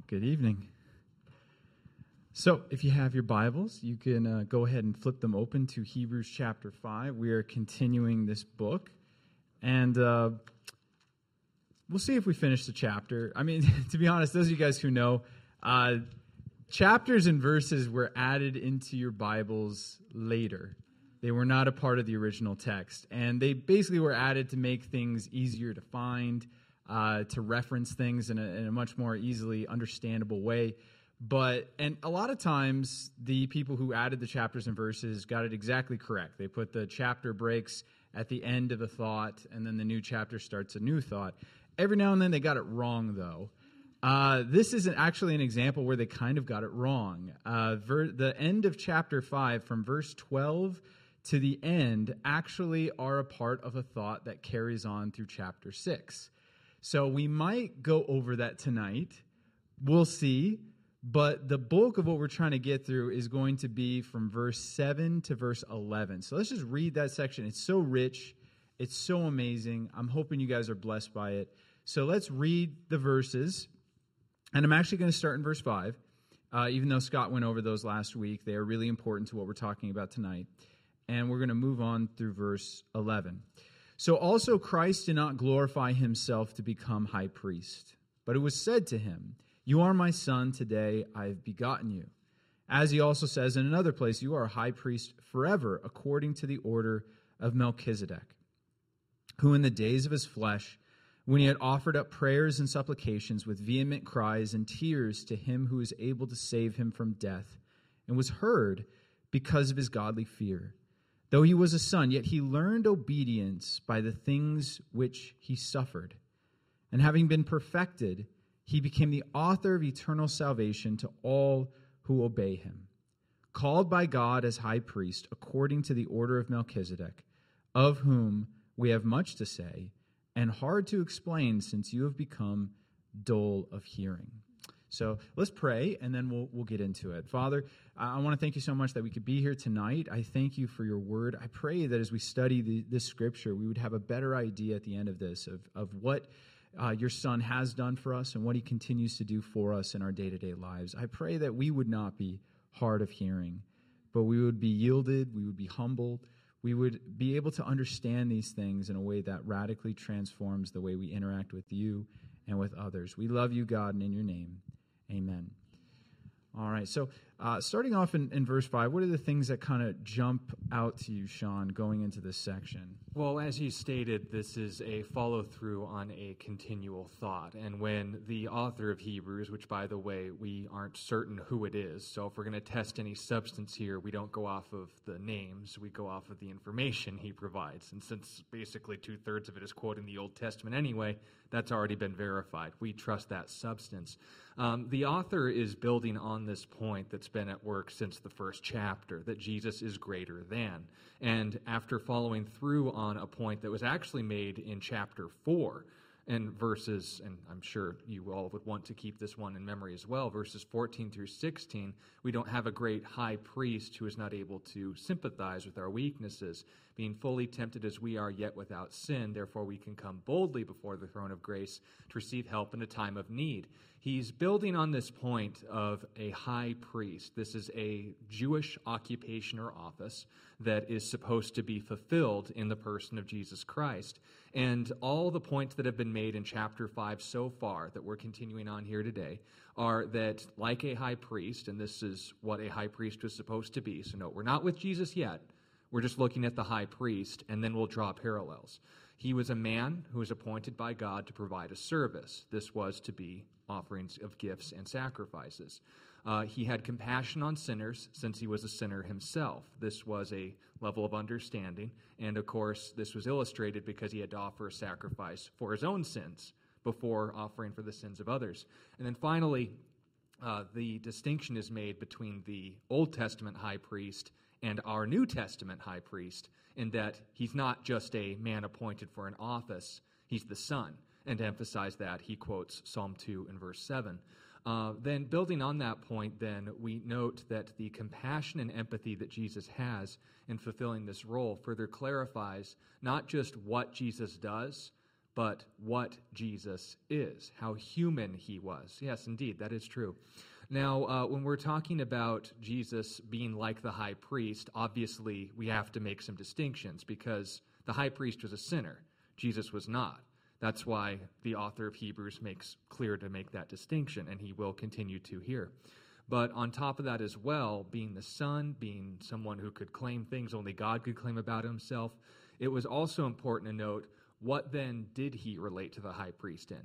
right, good evening. So, if you have your Bibles, you can go ahead and flip them open to Hebrews chapter 5. We are continuing this book, and we'll see if we finish the chapter. I mean, to be honest, those of you guys who know, chapters and verses were added into your Bibles later. They were not a part of the original text, and they basically were added to make things easier to find, to reference things in a much more easily understandable way. And a lot of times, the people who added the chapters and verses got it exactly correct. They put the chapter breaks at the end of a thought, and then the new chapter starts a new thought. Every now and then, they got it wrong, though. This is actually an example where they kind of got it wrong. The end of chapter 5, from verse 12 to the end, actually are a part of a thought that carries on through chapter 6. So we might go over that tonight. We'll see. But the bulk of what we're trying to get through is going to be from verse 7 to verse 11. So let's just read that section. It's so rich. It's so amazing. I'm hoping you guys are blessed by it. So let's read the verses. And I'm actually going to start in verse 5. Even though Scott went over those last week, they are really important to what we're talking about tonight. And we're going to move on through verse 11. So also Christ did not glorify himself to become high priest, but it was said to him, "You are my son, today I have begotten you." As he also says in another place, "You are a high priest forever, according to the order of Melchizedek, who in the days of his flesh, when he had offered up prayers and supplications with vehement cries and tears to him who is able to save him from death, and was heard because of his godly fear. Though he was a son, yet he learned obedience by the things which he suffered. And having been perfected, he became the author of eternal salvation to all who obey him, called by God as high priest according to the order of Melchizedek, of whom we have much to say and hard to explain, since you have become dull of hearing." So let's pray, and then we'll get into it. Father, I want to thank you so much that we could be here tonight. I thank you for your word. I pray that as we study this scripture, we would have a better idea at the end of this of what your Son has done for us and what he continues to do for us in our day-to-day lives. I pray that we would not be hard of hearing, but we would be yielded, we would be humbled, we would be able to understand these things in a way that radically transforms the way we interact with you and with others. We love you, God, and in your name, amen. All right, so starting off in verse 5, what are the things that kind of jump out to you, Sean, going into this section? Well, as you stated, this is a follow-through on a continual thought. And when the author of Hebrews, which, by the way, we aren't certain who it is, so if we're going to test any substance here, we don't go off of the names, we go off of the information he provides. And since basically 2/3 of it is quoting the Old Testament anyway, that's already been verified. We trust that substance. The author is building on this point that's been at work since the first chapter, that Jesus is greater than. And after following through on a point that was actually made in chapter 4, and verses, and I'm sure you all would want to keep this one in memory as well, verses 14 through 16, we don't have a great high priest who is not able to sympathize with our weaknesses, being fully tempted as we are, yet without sin. Therefore, we can come boldly before the throne of grace to receive help in a time of need. He's building on this point of a high priest. This is a Jewish occupation or office that is supposed to be fulfilled in the person of Jesus Christ. And all the points that have been made in chapter 5 so far that we're continuing on here today are that, like a high priest, and this is what a high priest was supposed to be. So no, we're not with Jesus yet. We're just looking at the high priest, and then we'll draw parallels. He was a man who was appointed by God to provide a service. This was to be offerings of gifts and sacrifices. He had compassion on sinners since he was a sinner himself. This was a level of understanding, and of course, this was illustrated because he had to offer a sacrifice for his own sins before offering for the sins of others. And then finally, the distinction is made between the Old Testament high priest and our New Testament high priest, in that he's not just a man appointed for an office, he's the Son. And to emphasize that, he quotes Psalm 2 in verse 7. Then building on that point, then, we note that the compassion and empathy that Jesus has in fulfilling this role further clarifies not just what Jesus does, but what Jesus is, how human he was. Yes, indeed, that is true. Now, when we're talking about Jesus being like the high priest, obviously we have to make some distinctions because the high priest was a sinner. Jesus was not. That's why the author of Hebrews makes clear to make that distinction, and he will continue to here. But on top of that as well, being the Son, being someone who could claim things only God could claim about himself, it was also important to note, what then did he relate to the high priest in?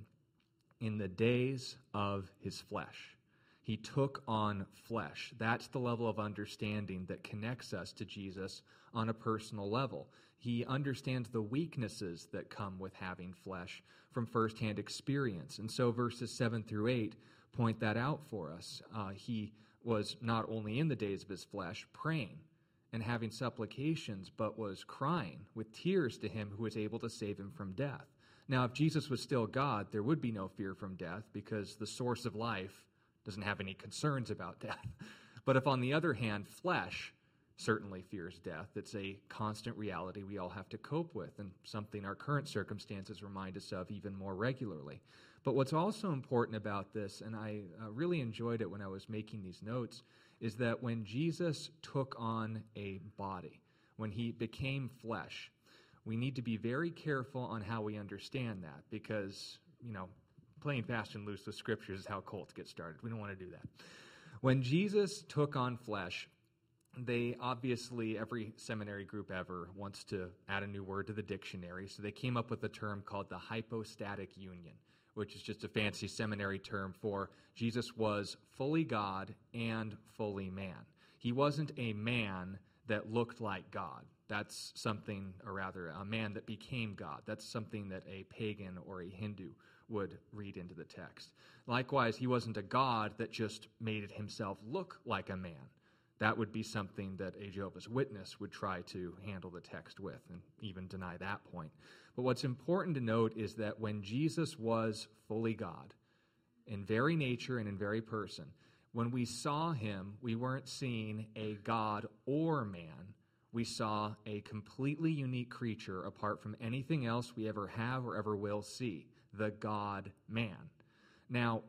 In the days of his flesh. He took on flesh. That's the level of understanding that connects us to Jesus on a personal level. He understands the weaknesses that come with having flesh from firsthand experience. And so verses 7 through 8 point that out for us. He was not only in the days of his flesh praying and having supplications, but was crying with tears to him who was able to save him from death. Now, if Jesus was still God, there would be no fear from death because the source of life doesn't have any concerns about death. But if, on the other hand, flesh certainly fears death, it's a constant reality we all have to cope with and something our current circumstances remind us of even more regularly. But what's also important about this, and I really enjoyed it when I was making these notes, is that when Jesus took on a body, when he became flesh, we need to be very careful on how we understand that because, playing fast and loose with scriptures is how cults get started. We don't want to do that. When Jesus took on flesh, they obviously, every seminary group ever wants to add a new word to the dictionary, so they came up with a term called the hypostatic union, which is just a fancy seminary term for Jesus was fully God and fully man. He wasn't a man that looked like God. That's something, or rather, a man that became God. That's something that a pagan or a Hindu would read into the text. Likewise, he wasn't a God that just made it himself look like a man. That would be something that a Jehovah's Witness would try to handle the text with and even deny that point. But what's important to note is that when Jesus was fully God, in very nature and in very person, when we saw him, we weren't seeing a God or man. We saw a completely unique creature apart from anything else we ever have or ever will see, the God-man. Now,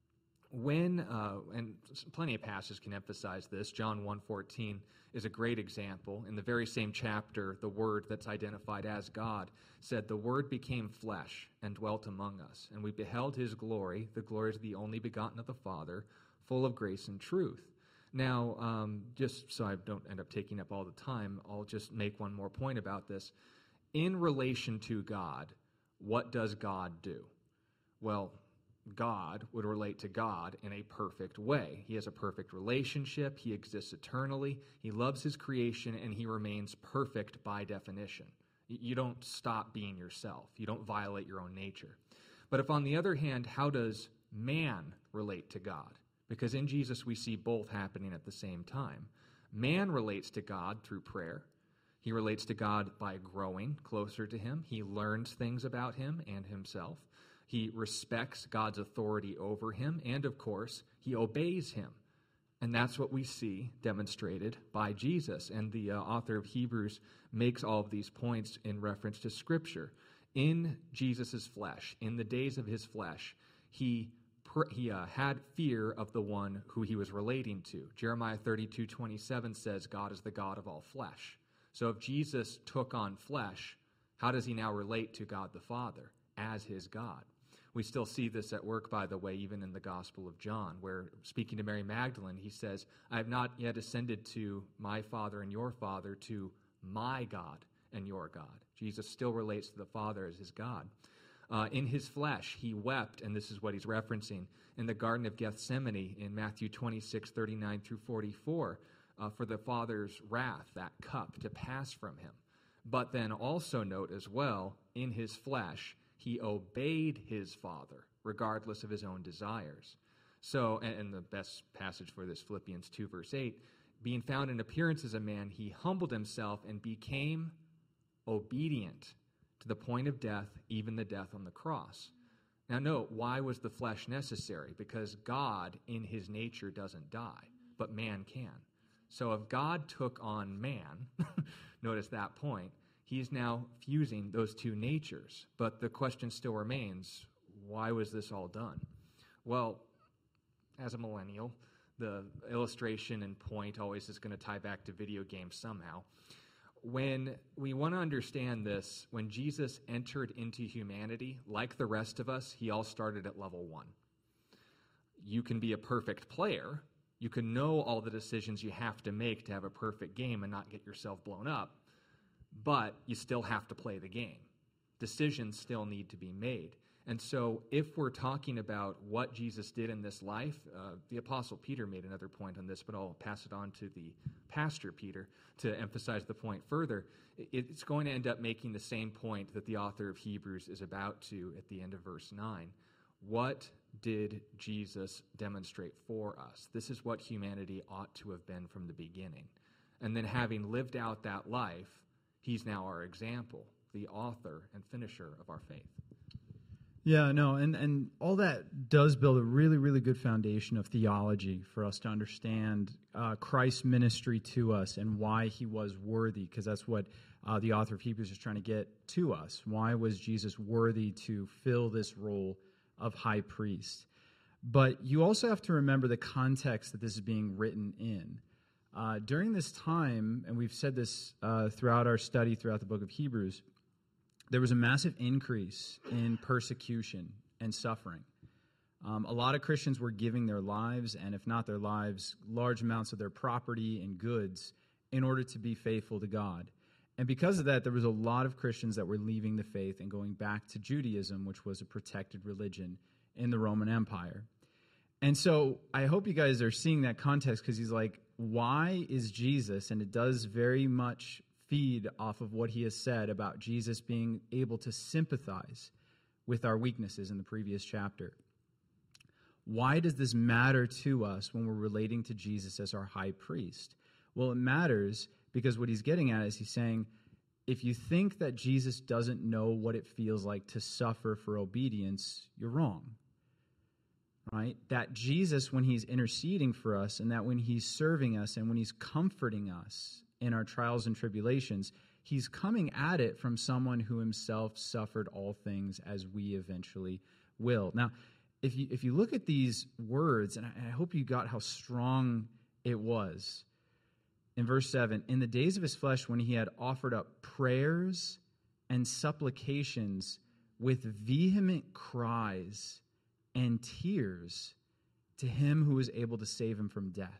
when, and plenty of passages can emphasize this, John 1:14 is a great example. In the very same chapter, the Word that's identified as God said, "The Word became flesh and dwelt among us, and we beheld his glory, the glory of the only begotten of the Father, full of grace and truth." Now, just so I don't end up taking up all the time, I'll just make one more point about this. In relation to God, what does God do? Well, God would relate to God in a perfect way. He has a perfect relationship. He exists eternally. He loves his creation, and he remains perfect by definition. You don't stop being yourself. You don't violate your own nature. But if, on the other hand, how does man relate to God? Because in Jesus we see both happening at the same time. Man relates to God through prayer. He relates to God by growing closer to him. He learns things about him and himself. He respects God's authority over him, and of course, he obeys him. And that's what we see demonstrated by Jesus. And the author of Hebrews makes all of these points in reference to Scripture. In Jesus' flesh, in the days of his flesh, he had fear of the one who he was relating to. Jeremiah 32:27 says, God is the God of all flesh. So if Jesus took on flesh, how does he now relate to God the Father as his God? We still see this at work, by the way, even in the Gospel of John, where speaking to Mary Magdalene, he says, I have not yet ascended to my Father and your Father, to my God and your God. Jesus still relates to the Father as his God. In his flesh, he wept, and this is what he's referencing, in the Garden of Gethsemane in Matthew 26:39 through 44, for the Father's wrath, that cup, to pass from him. But then also note as well, in his flesh, he obeyed his Father, regardless of his own desires. So, and the best passage for this, Philippians 2, verse 8, being found in appearance as a man, he humbled himself and became obedient to the point of death, even the death on the cross. Now note, why was the flesh necessary? Because God, in his nature, doesn't die, but man can. So if God took on man, notice that point, He's now fusing those two natures. But the question still remains, why was this all done? Well, as a millennial, the illustration and point always is going to tie back to video games somehow. When we want to understand this, when Jesus entered into humanity, like the rest of us, he all started at level 1. You can be a perfect player. You can know all the decisions you have to make to have a perfect game and not get yourself blown up, but you still have to play the game. Decisions still need to be made. And so if we're talking about what Jesus did in this life, the Apostle Peter made another point on this, but I'll pass it on to the pastor, Peter, to emphasize the point further. It's going to end up making the same point that the author of Hebrews is about to at the end of verse 9. What did Jesus demonstrate for us? This is what humanity ought to have been from the beginning. And then having lived out that life, he's now our example, the author and finisher of our faith. Yeah, no, and all that does build a really, really good foundation of theology for us to understand Christ's ministry to us and why he was worthy, because that's what the author of Hebrews is trying to get to us. Why was Jesus worthy to fill this role of high priest? But you also have to remember the context that this is being written in. During this time, and we've said this throughout our study throughout the book of Hebrews, there was a massive increase in persecution and suffering. A lot of Christians were giving their lives, and if not their lives, large amounts of their property and goods in order to be faithful to God. And because of that, there was a lot of Christians that were leaving the faith and going back to Judaism, which was a protected religion in the Roman Empire. And so I hope you guys are seeing that context, because he's like, why is Jesus, and it does very much feed off of what he has said about Jesus being able to sympathize with our weaknesses in the previous chapter. Why does this matter to us when we're relating to Jesus as our high priest? Well, it matters because what he's getting at is he's saying, if you think that Jesus doesn't know what it feels like to suffer for obedience, you're wrong. Right? That Jesus, when he's interceding for us, and that when he's serving us and when he's comforting us in our trials and tribulations, he's coming at it from someone who himself suffered all things as we eventually will. Now, if you look at these words, and I hope you got how strong it was, in verse 7, in the days of his flesh when he had offered up prayers and supplications with vehement cries and tears to him who was able to save him from death.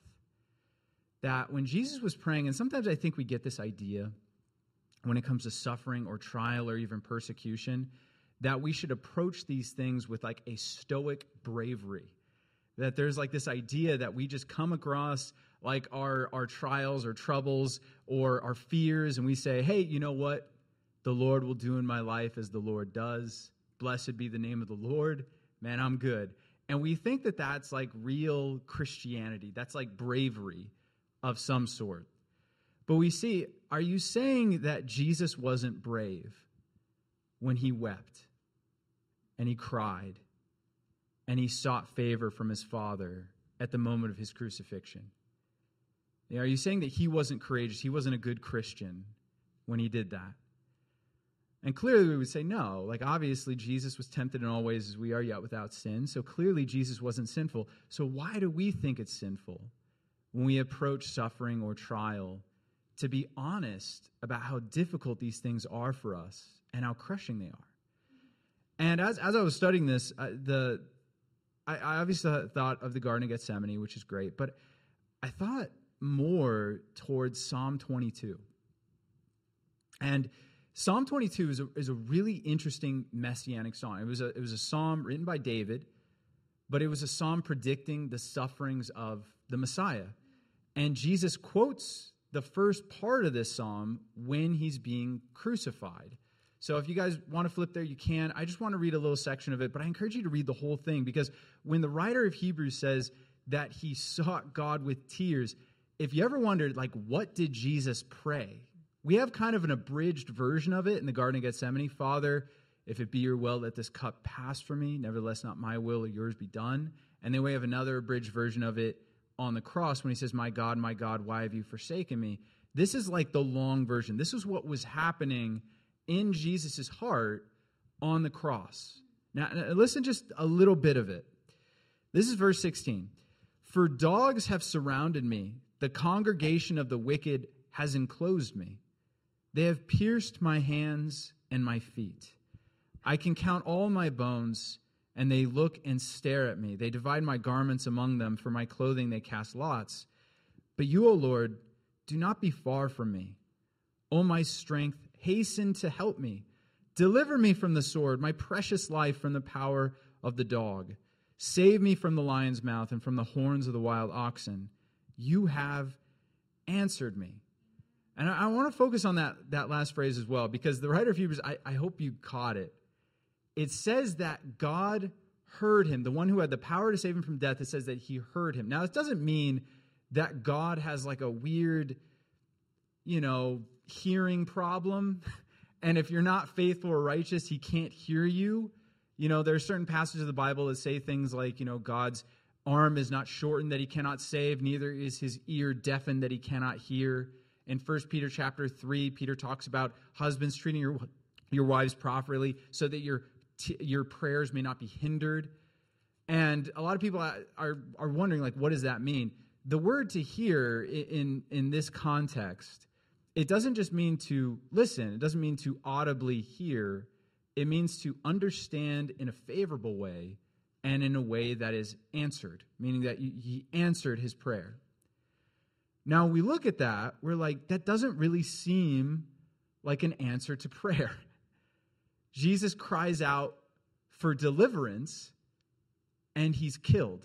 That when Jesus was praying, and sometimes I think we get this idea when it comes to suffering or trial or even persecution, that we should approach these things with like a stoic bravery. That there's like this idea that we just come across like our trials or troubles or our fears, and we say, hey, you know what? The Lord will do in my life as the Lord does. Blessed be the name of the Lord. Man, I'm good. And we think that that's like real Christianity. That's like bravery of some sort. But we see, are you saying that Jesus wasn't brave when he wept and he cried and he sought favor from his Father at the moment of his crucifixion? Are you saying that he wasn't courageous, he wasn't a good Christian when he did that? And clearly we would say no. Like obviously Jesus was tempted in all ways as we are, yet without sin. So clearly Jesus wasn't sinful. So why do we think it's sinful when we approach suffering or trial to be honest about how difficult these things are for us and how crushing they are? And as I was studying this, I obviously thought of the Garden of Gethsemane, which is great, but I thought more towards Psalm 22. And Psalm 22 is a really interesting messianic psalm. It was a psalm written by David, but it was a psalm predicting the sufferings of the Messiah. And Jesus quotes the first part of this psalm when he's being crucified. So if you guys want to flip there, you can. I just want to read a little section of it, but I encourage you to read the whole thing, because when the writer of Hebrews says that he sought God with tears, if you ever wondered, like, what did Jesus pray? We have kind of an abridged version of it in the Garden of Gethsemane. Father, if it be your will, let this cup pass from me. Nevertheless, not my will or yours be done. And then we have another abridged version of it on the cross when he says, my God, why have you forsaken me? This is like the long version. This is what was happening in Jesus' heart on the cross. Now, listen just a little bit of it. This is verse 16. For dogs have surrounded me. The congregation of the wicked has enclosed me. They have pierced my hands and my feet. I can count all my bones, and they look and stare at me. They divide my garments among them. For my clothing they cast lots. But you, O Lord, do not be far from me. O my strength, hasten to help me. Deliver me from the sword, my precious life from the power of the dog. Save me from the lion's mouth and from the horns of the wild oxen. You have answered me. And I want to focus on that last phrase as well, because the writer of Hebrews, I hope you caught it. It says that God heard him, the one who had the power to save him from death. It says that he heard him. Now, it doesn't mean that God has like a weird, hearing problem. And if you're not faithful or righteous, he can't hear you. There are certain passages of the Bible that say things like, God's arm is not shortened that he cannot save, neither is his ear deafened that he cannot hear. In 1 Peter chapter 3, Peter talks about husbands treating your wives properly so that your prayers may not be hindered. And a lot of people are wondering, like, what does that mean? The word to hear in this context, it doesn't just mean to listen. It doesn't mean to audibly hear. It means to understand in a favorable way and in a way that is answered, meaning that he answered his prayer. Now, we look at that, we're like, that doesn't really seem like an answer to prayer. Jesus cries out for deliverance, and he's killed.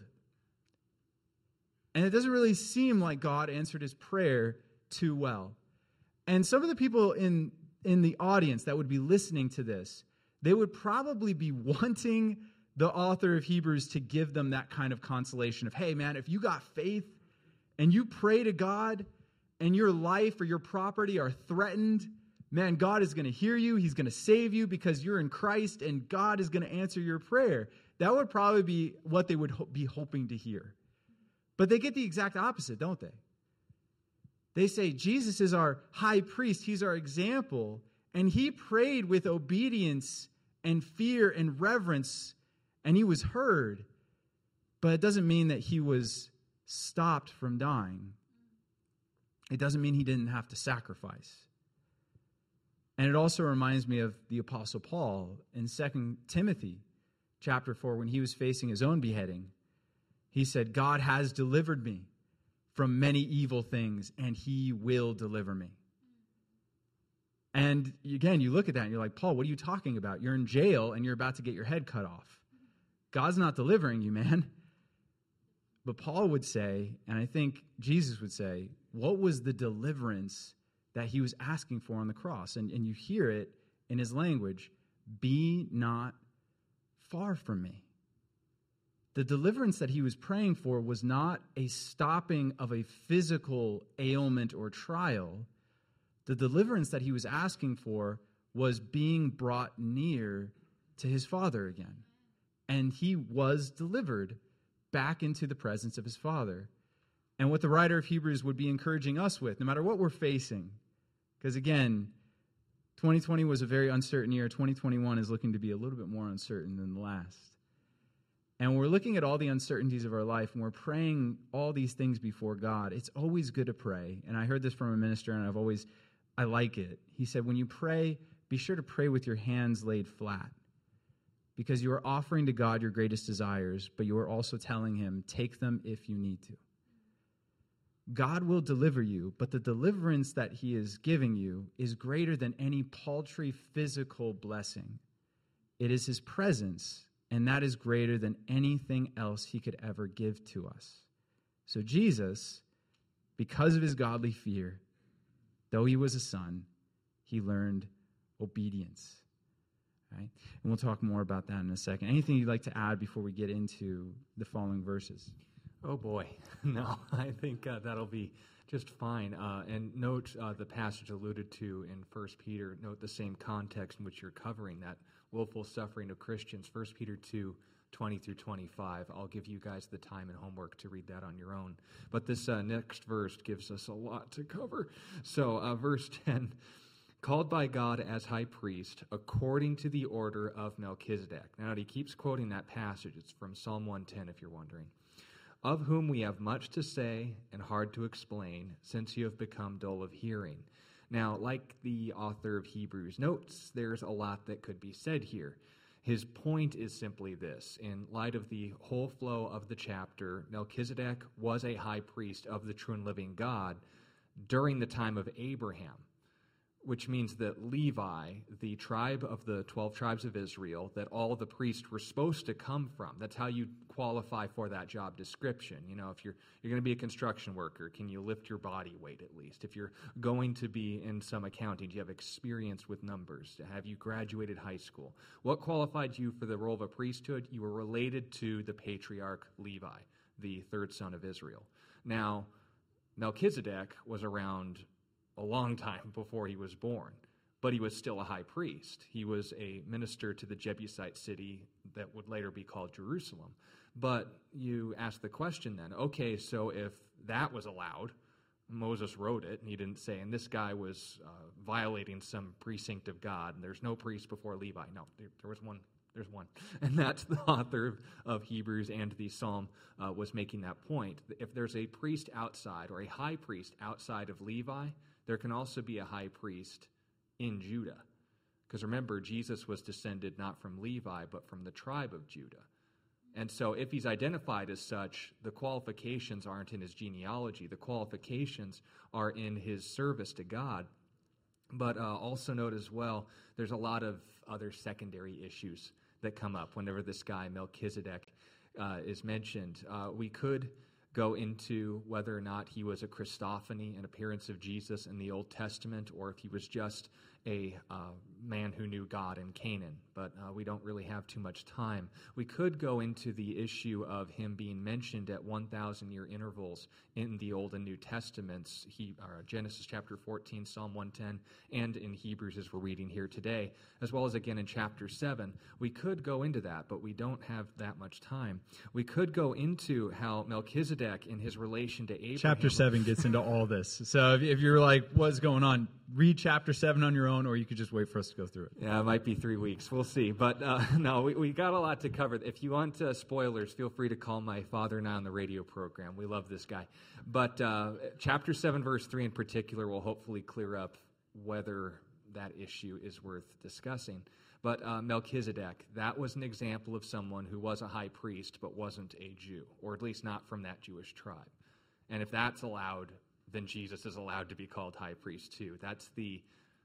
And it doesn't really seem like God answered his prayer too well. And some of the people in the audience that would be listening to this, they would probably be wanting the author of Hebrews to give them that kind of consolation of, hey, man, if you got faith and you pray to God and your life or your property are threatened, man, God is going to hear you. He's going to save you because you're in Christ, and God is going to answer your prayer. That would probably be what they would be hoping to hear. But they get the exact opposite, don't they? They say Jesus is our high priest. He's our example. And he prayed with obedience and fear and reverence, and he was heard. But it doesn't mean that he was stopped from dying. It doesn't mean he didn't have to sacrifice. And it also reminds me of the Apostle Paul in 2 Timothy chapter 4, when he was facing his own beheading. He said, God has delivered me from many evil things, and he will deliver me. And again, you look at that and you're like, Paul, what are you talking about? You're in jail and you're about to get your head cut off. God's not delivering you, man. But Paul would say, and I think Jesus would say, what was the deliverance that he was asking for on the cross? And you hear it in his language, be not far from me. The deliverance that he was praying for was not a stopping of a physical ailment or trial. The deliverance that he was asking for was being brought near to his Father again. And he was delivered back into the presence of his Father. And what the writer of Hebrews would be encouraging us with, no matter what we're facing, because again, 2020 was a very uncertain year. 2021 is looking to be a little bit more uncertain than the last. And when we're looking at all the uncertainties of our life, and we're praying all these things before God, it's always good to pray. And I heard this from a minister, and I like it. He said, when you pray, be sure to pray with your hands laid flat, because you are offering to God your greatest desires, but you are also telling him, take them if you need to. God will deliver you, but the deliverance that he is giving you is greater than any paltry physical blessing. It is his presence, and that is greater than anything else he could ever give to us. So Jesus, because of his godly fear, though he was a son, he learned obedience. Right? And we'll talk more about that in a second. Anything you'd like to add before we get into the following verses? Oh boy, no, I think that'll be just fine. And note the passage alluded to in 1 Peter. Note the same context in which you're covering that willful suffering of Christians. 1 Peter 2, 20 through 25. I'll give you guys the time and homework to read that on your own. But this next verse gives us a lot to cover. So verse 10, called by God as high priest according to the order of Melchizedek. Now he keeps quoting that passage. It's from Psalm 110 if you're wondering. Of whom we have much to say and hard to explain, since you have become dull of hearing. Now, like the author of Hebrews notes, there's a lot that could be said here. His point is simply this. In light of the whole flow of the chapter, Melchizedek was a high priest of the true and living God during the time of Abraham, which means that Levi, the tribe of the 12 tribes of Israel, that all the priests were supposed to come from. That's how you qualify for that job description. You know, if you're going to be a construction worker, can you lift your body weight at least? If you're going to be in some accounting, do you have experience with numbers? Have you graduated high school? What qualified you for the role of a priesthood? You were related to the patriarch Levi, the third son of Israel. Now, Melchizedek was around a long time before he was born, but he was still a high priest. He was a minister to the Jebusite city that would later be called Jerusalem. But you ask the question then, okay, so if that was allowed, Moses wrote it, and he didn't say, and this guy was violating some precinct of God, and there's no priest before Levi. No, there was one. There's one. And that's the author of Hebrews and the Psalm was making that point. If there's a priest outside or a high priest outside of Levi, there can also be a high priest in Judah. Because remember, Jesus was descended not from Levi, but from the tribe of Judah. And so if he's identified as such, the qualifications aren't in his genealogy. The qualifications are in his service to God. But also note as well, there's a lot of other secondary issues that come up whenever this guy, Melchizedek, is mentioned. We could go into whether or not he was a Christophany, an appearance of Jesus in the Old Testament, or if he was just a man who knew God in Canaan, but we don't really have too much time. We could go into the issue of him being mentioned at 1,000-year intervals in the Old and New Testaments, Genesis chapter 14, Psalm 110, and in Hebrews as we're reading here today, as well as again in chapter 7. We could go into that, but we don't have that much time. We could go into how Melchizedek in his relation to Abraham... Chapter 7 gets into all this. So if you're like, what's going on, read chapter 7 on your own, or you could just wait for us to go through it. Yeah, it might be 3 weeks. We'll see. But no, we got a lot to cover. If you want spoilers, feel free to call my father and I on the radio program. We love this guy. But chapter 7, verse 3 in particular will hopefully clear up whether that issue is worth discussing. But Melchizedek, that was an example of someone who was a high priest but wasn't a Jew, or at least not from that Jewish tribe. And if that's allowed, then Jesus is allowed to be called high priest too. That's the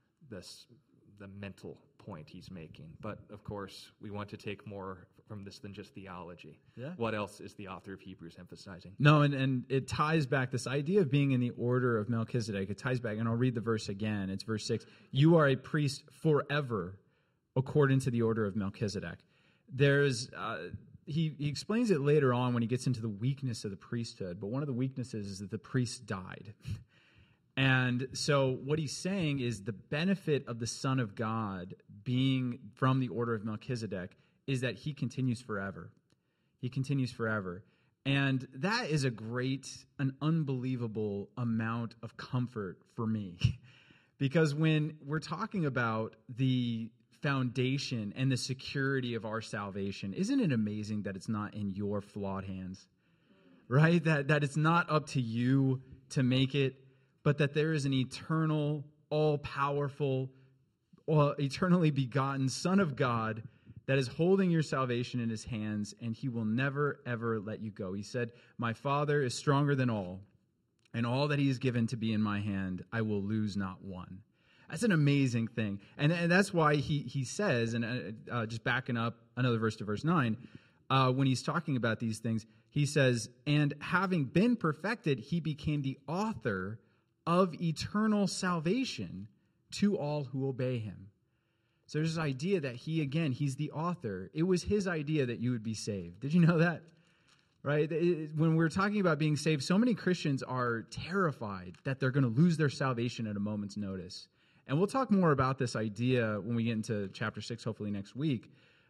mental point he's making. But, of course, we want to take more from this than just theology. Yeah. What else is the author of Hebrews emphasizing? No, and it ties back, this idea of being in the order of Melchizedek, it ties back, and I'll read the verse again. It's verse 6. You are a priest forever according to the order of Melchizedek. There's... He explains it later on when he gets into the weakness of the priesthood, but one of the weaknesses is that the priest died. And so what he's saying is the benefit of the Son of God being from the order of Melchizedek is that he continues forever. He continues forever. And that is an unbelievable amount of comfort for me. Because when we're talking about the foundation and the security of our salvation, isn't it amazing that it's not in your flawed hands? Right? That it's not up to you to make it, but that there is an eternal, all-powerful, eternally begotten Son of God that is holding your salvation in his hands, and he will never, ever let you go. He said, my Father is stronger than all, and all that he has given to be in my hand, I will lose not one. That's an amazing thing. And that's why he says, and just backing up another verse to verse 9, when he's talking about these things, he says, and having been perfected, he became the author of eternal salvation to all who obey him. So there's this idea that he's the author. It was his idea that you would be saved. Did you know that? Right? When we're talking about being saved, so many Christians are terrified that they're going to lose their salvation at a moment's notice. And we'll talk more about this idea when we get into chapter 6, hopefully next week.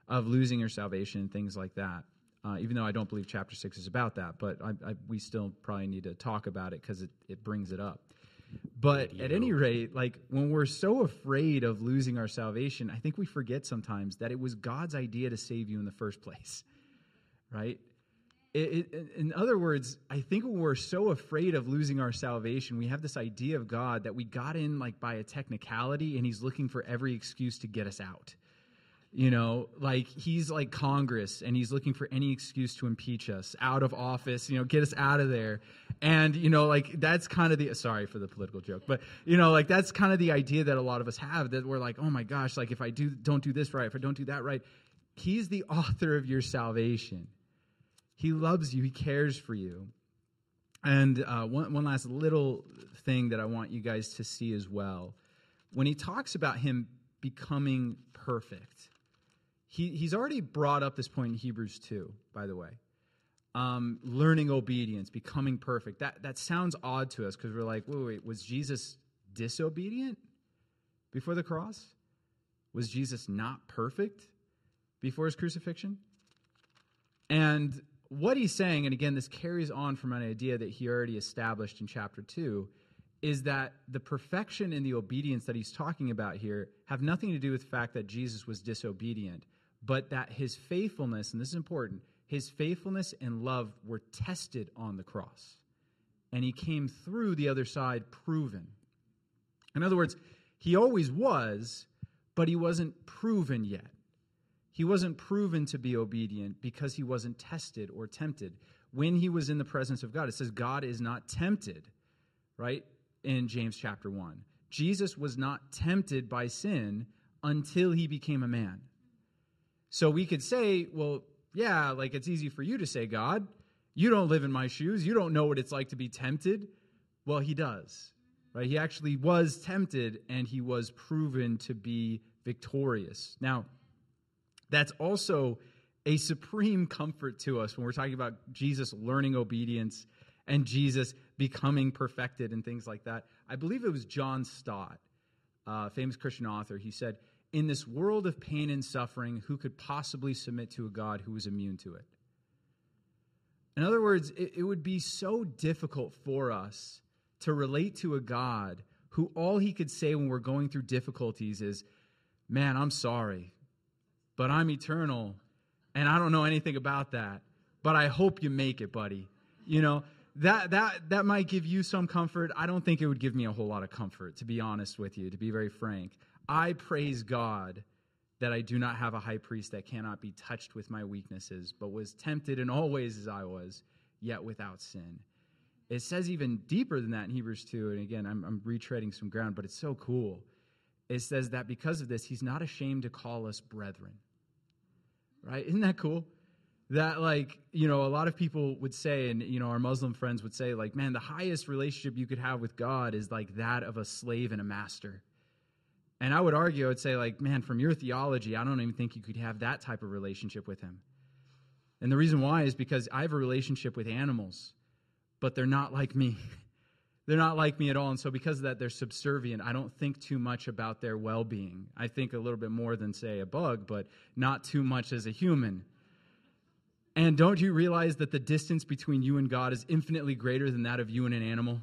of losing your salvation and things like that. Even though I don't believe chapter 6 is about that, but we still probably need to talk about it because it brings it up. But at any rate, like when we're so afraid of losing our salvation, I think we forget sometimes that it was God's idea to save you in the first place, right? In other words, I think when we're so afraid of losing our salvation, we have this idea of God that we got in like by a technicality, and he's looking for every excuse to get us out. You know, like he's like Congress, and he's looking for any excuse to impeach us out of office, get us out of there. And, like that's kind of sorry for the political joke, but, like that's kind of the idea that a lot of us have, that we're like, oh my gosh, like if I don't do this right, if I don't do that right, he's the author of your salvation. He loves you. He cares for you. And one last little thing that I want you guys to see as well. When he talks about him becoming perfect, he's already brought up this point in Hebrews 2, by the way. Learning obedience, becoming perfect. That sounds odd to us because we're like, wait, was Jesus disobedient before the cross? Was Jesus not perfect before his crucifixion? And what he's saying, and again, this carries on from an idea that he already established in chapter 2, is that the perfection and the obedience that he's talking about here have nothing to do with the fact that Jesus was disobedient, but that his faithfulness, and this is important, his faithfulness and love were tested on the cross. And he came through the other side proven. In other words, he always was, but he wasn't proven yet. He wasn't proven to be obedient because he wasn't tested or tempted. When he was in the presence of God, it says God is not tempted, right? In James chapter 1. Jesus was not tempted by sin until he became a man. So we could say, well, yeah, like it's easy for you to say, God, you don't live in my shoes. You don't know what it's like to be tempted. Well, he does, right? He actually was tempted and he was proven to be victorious. Now, that's also a supreme comfort to us when we're talking about Jesus learning obedience and Jesus becoming perfected and things like that. I believe it was John Stott, famous Christian author. He said, in this world of pain and suffering, who could possibly submit to a God who was immune to it? In other words, it would be so difficult for us to relate to a God who all he could say when we're going through difficulties is, man, I'm sorry, but I'm eternal, and I don't know anything about that, but I hope you make it, buddy. That might give you some comfort. I don't think it would give me a whole lot of comfort, to be honest with you, to be very frank. I praise God that I do not have a high priest that cannot be touched with my weaknesses, but was tempted in all ways as I was, yet without sin. It says even deeper than that in Hebrews 2, and again, I'm retreading some ground, but it's so cool. It says that because of this, he's not ashamed to call us brethren. Right? Isn't that cool? That a lot of people would say, and, our Muslim friends would say, like, man, the highest relationship you could have with God is like that of a slave and a master. And I would argue, I would say, like, man, from your theology, I don't even think you could have that type of relationship with him. And the reason why is because I have a relationship with animals, but they're not like me. They're not like me at all. And so because of that, they're subservient. I don't think too much about their well-being. I think a little bit more than, say, a bug, but not too much as a human. And don't you realize that the distance between you and God is infinitely greater than that of you and an animal?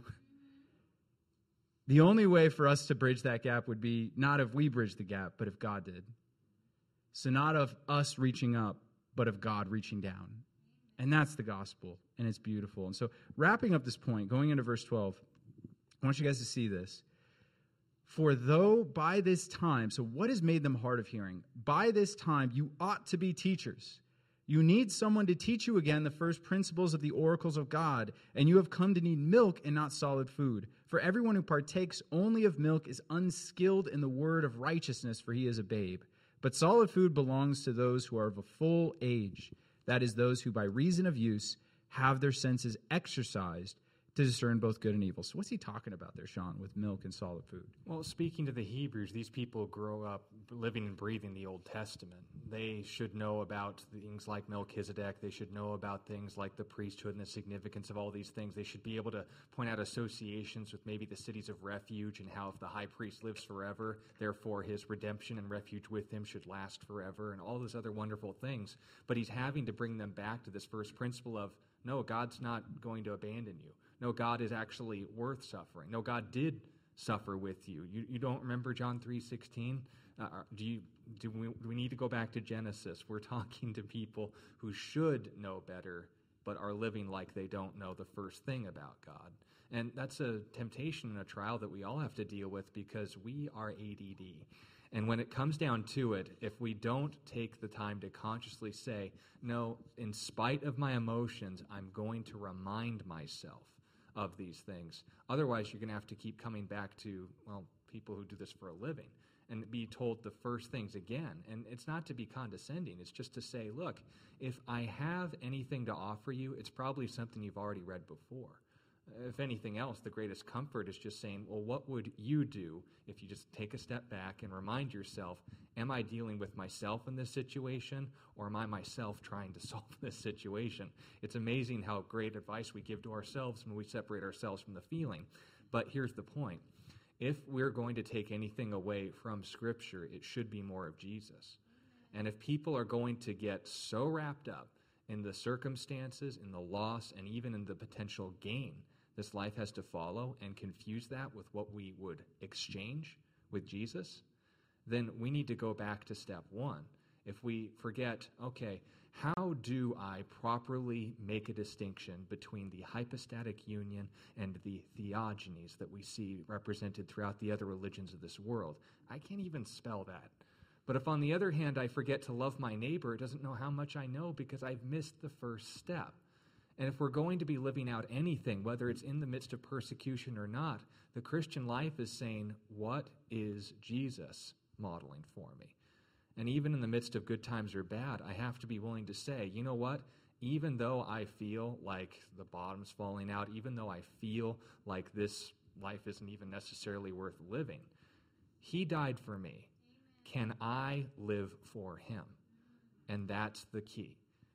The only way for us to bridge that gap would be not if we bridge the gap, but if God did. So not of us reaching up, but of God reaching down. And that's the gospel, and it's beautiful. And so wrapping up this point, going into verse 12, I want you guys to see this. For though by this time, so what has made them hard of hearing? By this time you ought to be teachers. You need someone to teach you again the first principles of the oracles of God, and you have come to need milk and not solid food. For everyone who partakes only of milk is unskilled in the word of righteousness, for he is a babe. But solid food belongs to those who are of a full age, that is, those who by reason of use have their senses exercised, to discern both good and evil. So what's he talking about there, Sean, with milk and solid food? Well, speaking to the Hebrews, these people grow up living and breathing the Old Testament. They should know about things like Melchizedek. They should know about things like the priesthood and the significance of all these things. They should be able to point out associations with maybe the cities of refuge and how if the high priest lives forever, therefore his redemption and refuge with him should last forever and all those other wonderful things. But he's having to bring them back to this first principle of, no, God's not going to abandon you. No, God is actually worth suffering. No, God did suffer with you. You don't remember John 3:16? Do we need to go back to Genesis? We're talking to people who should know better, but are living like they don't know the first thing about God. And that's a temptation and a trial that we all have to deal with because we are ADD. And when it comes down to it, if we don't take the time to consciously say, no, in spite of my emotions, I'm going to remind myself of these things. Otherwise, you're going to have to keep coming back to, well, people who do this for a living and be told the first things again. And it's not to be condescending. It's just to say, look, if I have anything to offer you, it's probably something you've already read before. If anything else, the greatest comfort is just saying, well, what would you do if you just take a step back and remind yourself, am I dealing with myself in this situation, or am I myself trying to solve this situation? It's amazing how great advice we give to ourselves when we separate ourselves from the feeling. But here's the point. If we're going to take anything away from Scripture, it should be more of Jesus. And if people are going to get so wrapped up in the circumstances, in the loss, and even in the potential gain this life has to follow, and confuse that with what we would exchange with Jesus, then we need to go back to step one. If we forget, okay, how do I properly make a distinction between the hypostatic union and the theogonies that we see represented throughout the other religions of this world? I can't even spell that. But if, on the other hand, I forget to love my neighbor, it doesn't know how much I know because I've missed the first step. And if we're going to be living out anything, whether it's in the midst of persecution or not, the Christian life is saying, what is Jesus modeling for me? And even in the midst of good times or bad, I have to be willing to say, you know what? Even though I feel like the bottom's falling out, even though I feel like this life isn't even necessarily worth living, He died for me. Can I live for Him? And that's the key.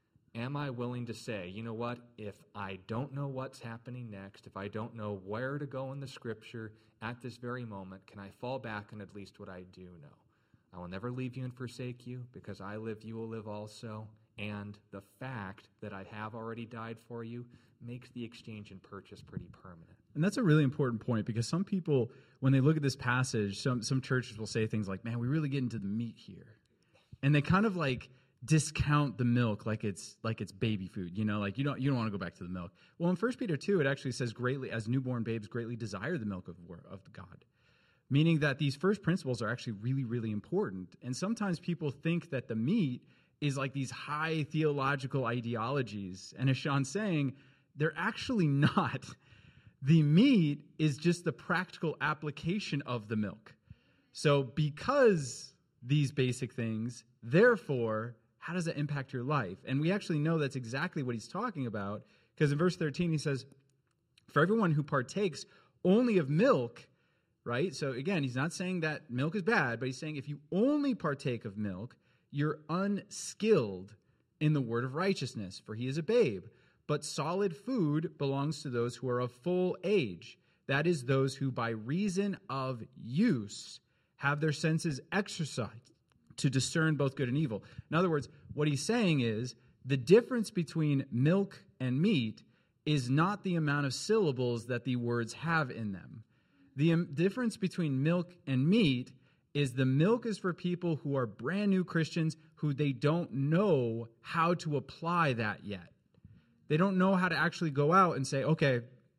Am I willing to say, you know what, if I don't know what's happening next, if I don't know where to go in the Scripture at this very moment, can I fall back on at least what I do know? I will never leave you and forsake you, because I live, you will live also. And the fact that I have already died for you makes the exchange and purchase pretty permanent. And that's a really important point, because some people, when they look at this passage, some churches will say things like, man, we really get into the meat here. And they kind of like discount the milk like it's baby food, like you don't want to go back to the milk. Well, in 1 Peter 2, it actually says, greatly, as newborn babes greatly desire the milk of God. Meaning that these first principles are actually really, really important. And sometimes people think that the meat is like these high theological ideologies. And as Sean's saying, they're actually not. The meat is just the practical application of the milk. So because these basic things, therefore, how does that impact your life? And we actually know that's exactly what he's talking about, because in verse 13 he says, for everyone who partakes only of milk, right? So again, he's not saying that milk is bad, but he's saying if you only partake of milk, you're unskilled in the word of righteousness, for he is a babe. But solid food belongs to those who are of full age. That is, those who by reason of use have their senses exercised to discern both good and evil. In other words, what he's saying is the difference between milk and meat is not the amount of syllables that the words have in them. The difference between milk and meat is the milk is for people who are brand new Christians who they don't know how to apply that yet. They don't know how to actually go out and say, okay,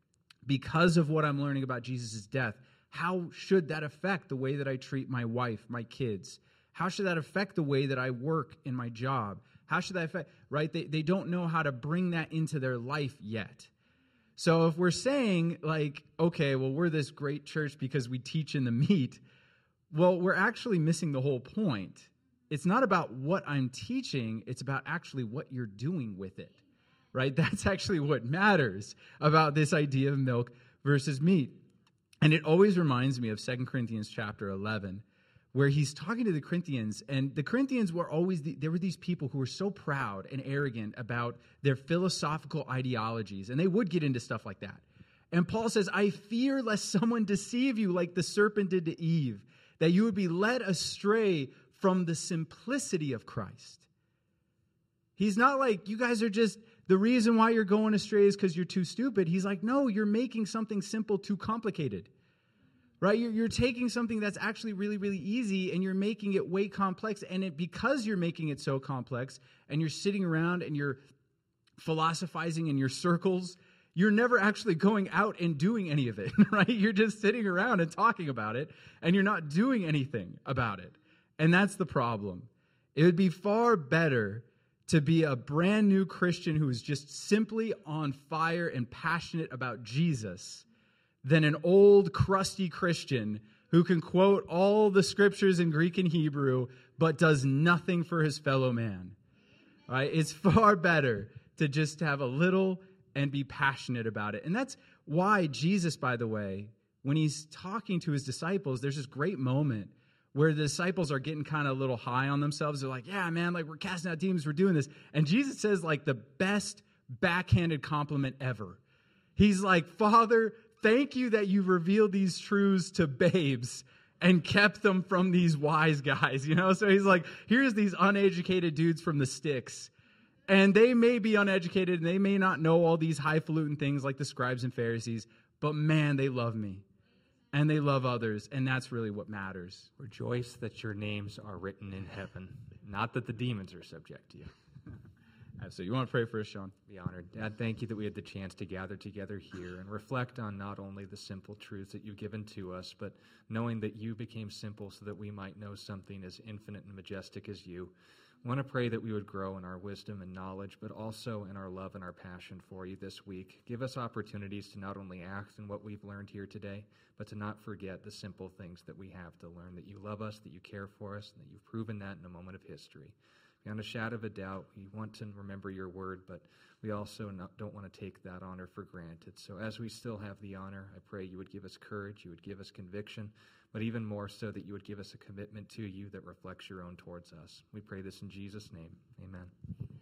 because of what I'm learning about Jesus' death, how should that affect the way that I treat my wife, my kids? How should that affect the way that I work in my job? How should that affect, right? They don't know how to bring that into their life yet. So if we're saying like, okay, well, we're this great church because we teach in the meat, well, we're actually missing the whole point. It's not about what I'm teaching. It's about actually what you're doing with it, right? That's actually what matters about this idea of milk versus meat. And it always reminds me of 2 Corinthians chapter 11, where he's talking to the Corinthians, and the Corinthians were always, there were these people who were so proud and arrogant about their philosophical ideologies, and they would get into stuff like that. And Paul says, I fear lest someone deceive you like the serpent did to Eve, that you would be led astray from the simplicity of Christ. He's not like, you guys are just, the reason why you're going astray is because you're too stupid. He's like, no, you're making something simple too complicated. Right? You're taking something that's actually really, really easy and you're making it way complex. And because you're making it so complex and you're sitting around and you're philosophizing in your circles, you're never actually going out and doing any of it, right? You're just sitting around and talking about it and you're not doing anything about it. And that's the problem. It would be far better to be a brand new Christian who is just simply on fire and passionate about Jesus than an old, crusty Christian who can quote all the scriptures in Greek and Hebrew, but does nothing for his fellow man. Right? It's far better to just have a little and be passionate about it. And that's why Jesus, by the way, when he's talking to his disciples, there's this great moment where the disciples are getting kind of a little high on themselves. They're like, yeah, man, like we're casting out demons, we're doing this. And Jesus says like the best backhanded compliment ever. He's like, Father, thank you that you've revealed these truths to babes and kept them from these wise guys, you know? So he's like, here's these uneducated dudes from the sticks. And they may be uneducated and they may not know all these highfalutin things like the scribes and Pharisees, but man, they love me. And they love others, and that's really what matters. Rejoice that your names are written in heaven, not that the demons are subject to you. So you want to pray for us, Sean? Be honored. Dad, thank you that we had the chance to gather together here and reflect on not only the simple truths that you've given to us, but knowing that you became simple so that we might know something as infinite and majestic as you. I want to pray that we would grow in our wisdom and knowledge, but also in our love and our passion for you this week. Give us opportunities to not only act in what we've learned here today, but to not forget the simple things that we have to learn, that you love us, that you care for us, and that you've proven that in a moment of history. Beyond a shadow of a doubt, we want to remember your word, but we also don't want to take that honor for granted. So as we still have the honor, I pray you would give us courage, you would give us conviction, but even more so that you would give us a commitment to you that reflects your own towards us. We pray this in Jesus' name. Amen.